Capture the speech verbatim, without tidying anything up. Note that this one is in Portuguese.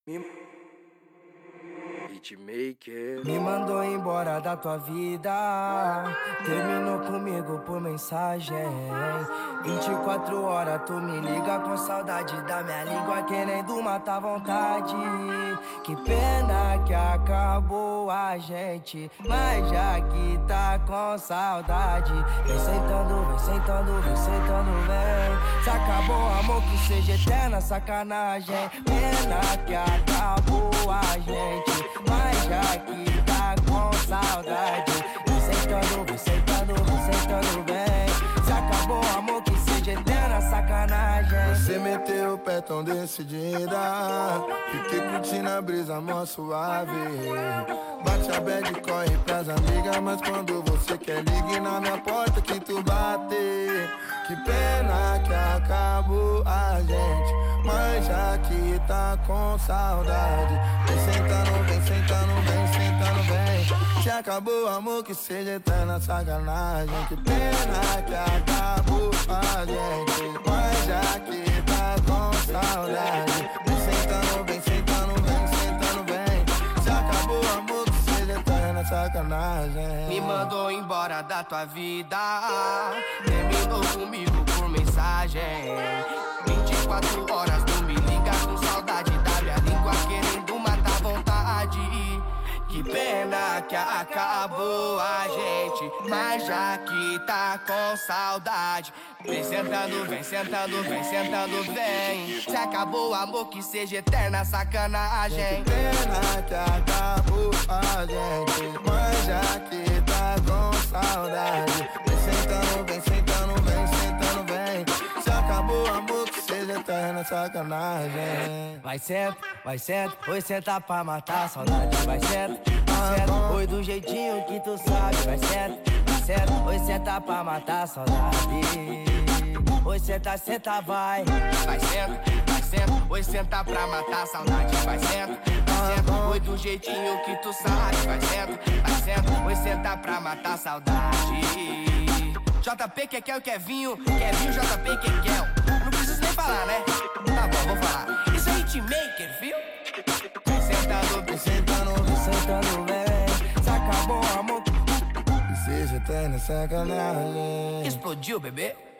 Hitmaker me mandou embora da tua vida, terminou comigo por mensagem. Vinte e quatro horas tu me liga com saudade da minha língua, querendo matar vontade. Que pena que acabou a gente, mas já que tá com saudade, vem sentando, vem sentando, vem sentando, vem. Se acabou amor, que seja eterna sacanagem. Pena que acabou a gente, mas já que tá com saudade, vem sentando, vem sentando, vem sentando, vem. Se acabou amor, que seja eterna sacanagem. Você meteu o pé tão decidida, fiquei curtindo a brisa mó suave. Bate a bad, corre pras amigas, mas quando você quer ligue na minha porta que tu bate. Que pena que acabou a gente, mas já que tá com saudade, vem sentando, vem sentando, vem sentando, vem. Se acabou amor, que seja eterna sacanagem. Que pena que acabou a gente, mas já que tá com saudade, vem sentando, vem sentando, vem sentando, vem. Se acabou amor, que seja eterna sacanagem. Me mandou embora da tua vida, terminou comigo por mensagem. Vinte e quatro horas tu me liga com saudade da minha língua, querendo matar vontade. Que pena que acabou a gente, mas já que tá com saudade, vem sentando, vem sentando, vem sentando, vem. Se acabou o amor, que seja eterna sacanagem. Que pena que acabou a gente, mas já que tá com saudade, vem sentando, vem sentando, vem sentando, vem. Se acabou amor, que seja eterna sacanagem. Vai certo, vai certo, oi senta pra matar a saudade. Vai certo, vai certo, oi do jeitinho que tu sabe. Vai certo, vai certo, oi senta pra matar a saudade. Oi senta, senta, vai. Vai certo, vai certo, oi senta pra matar a saudade. Vai certo, vai certo, oi do jeitinho que tu sabe. Vai certo, vai certo, oi senta pra matar a saudade. J P, Kekel, Kevinho, Kevinho, J P, Kekel. Não preciso nem falar, né? Tá bom, vou falar. Isso é Hitmaker, viu? Vem sentando, vem sentando, vem sentando, vem. Se acabou amor, Que seja eterna sacanagem. explodiu, bebê.